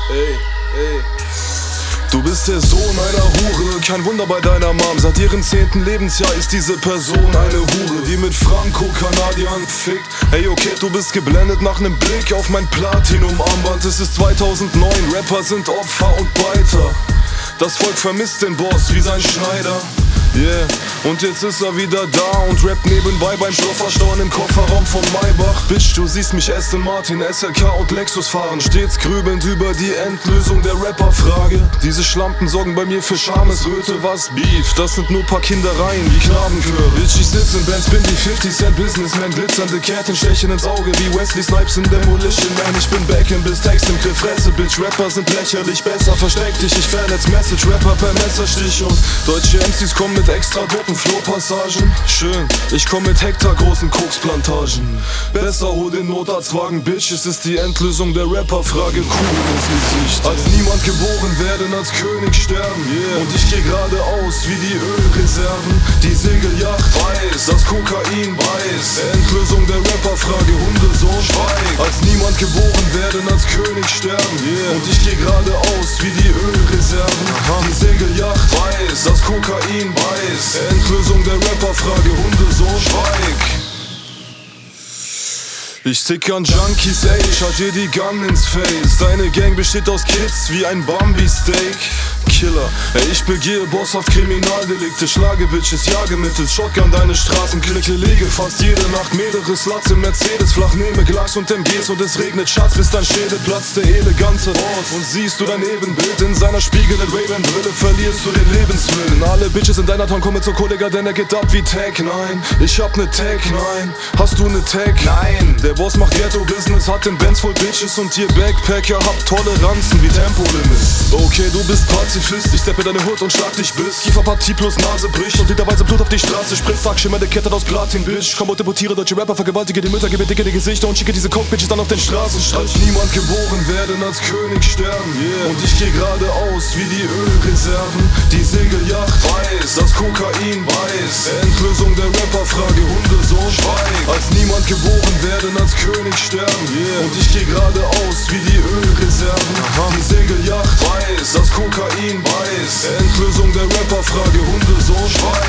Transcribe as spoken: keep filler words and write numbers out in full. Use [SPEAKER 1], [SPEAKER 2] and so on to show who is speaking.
[SPEAKER 1] ey, ey. Du bist der Sohn einer Hure, kein Wunder bei deiner Mom. Seit ihrem zehnten Lebensjahr ist diese Person eine Hure, die mit Franco-Kanadiern fickt. Ey, okay, du bist geblendet nach nem Blick auf mein Platinum-Armband. Es ist zweitausendneun, Rapper sind Opfer und Beiter. Das Volk vermisst den Boss wie sein Schneider. Yeah, und jetzt ist er wieder da und rappt nebenbei beim Stofferstauen im Kofferraum von Maybach. Bitch, du siehst mich Aston Martin, S L K und Lexus fahren, stets grübelnd über die Endlösung der Rapper-Frage. Diese Schlampen sorgen bei mir für Schamesröte, was Beef? Das sind nur paar Kindereien wie Knabenchöre. Bitch, ich sitz in Benz, bin wie fifty Cent Businessman, glitzernde Ketten stechen ins Auge wie Wesley Snipes in Demolition Man. Ich bin back in bis Text im Griff, Fresse, Bitch, Rapper sind lächerlich besser, versteck dich, ich vernetz Message, Rapper per Messerstich und deutsche M Cs kommen mit extra dopen Flow-Passagen. Schön, ich komm mit hektargroßen Koksplantagen. Besser hol den Notarztwagen, Bitch, es ist die Endlösung der Rapper-Frage. Kugel ins Gesicht. Als niemand geboren werden, als König sterben. Yeah. Und ich geh geradeaus wie die Ölreserven. Die Segelyacht weiß, das Kokain weiß. Endlösung der Rapper-Frage, Hundesohn, schweig. Als niemand geboren werden, als König sterben. Yeah. Und ich geh geradeaus wie die Ölreserven. Aha. Die Segelyacht weiß, das Kokain weiß. Endlösung der Rapper-Frage, Hundesohn, schweig. Ich tick an Junkies, ey, ich halt dir die Gun ins Face. Deine Gang besteht aus Kids wie ein Bambi-Steak. Killer, ey, ich begehe bosshaft Kriminaldelikte, schlage Bitches, jage mittels Shotgun deine Straßenklicke, lege fast jede Nacht mehrere Sluts im Mercedes, flach nehme Glas und M Gs und es regnet Schatz, bis dein Schädel platzt, der elegante Boss. Und siehst du dein Ebenbild in seiner spiegelnden Ray-Ban-Brille, verlierst du den Lebenswillen. Alle Bitches in deiner Town kommen zur Kollega, denn er geht ab wie Tag nein. Ich hab ne Tag nein, hast du ne Tag? Nein. Der Boss macht Ghetto-Business, hat den Benz voll Bitches und ihr Backpacker habt Toleranzen wie Tempolimit. Okay, du bist Pazifist, ich steppe deine Hut und schlag dich bis Kieferpartie plus Nase bricht und literweise Blut auf die Straße spritzt. Sag schimmernde Kette aus Platin, Bitch. Komm und deportiere deutsche Rapper, vergewaltige die Mütter, gebe dicke die Gesichter und schicke diese Coke-Bitches dann auf den Straßenstrand. Als niemand geboren werden, als König sterben. Yeah. Und ich geh geradeaus wie die Ölreserven. Die Segelyacht weiß, das Kokain weiß. Endlösung der Rapper-Frage, Hundesohn, schweig. Als niemand geboren werden, als König sterben. Yeah. Und ich geh geradeaus wie die Ölreserven. Aha. Die Segelyacht weiß, das Kokain weiß. Endlösung der Rapper-Frage, Hundesohn, schweig.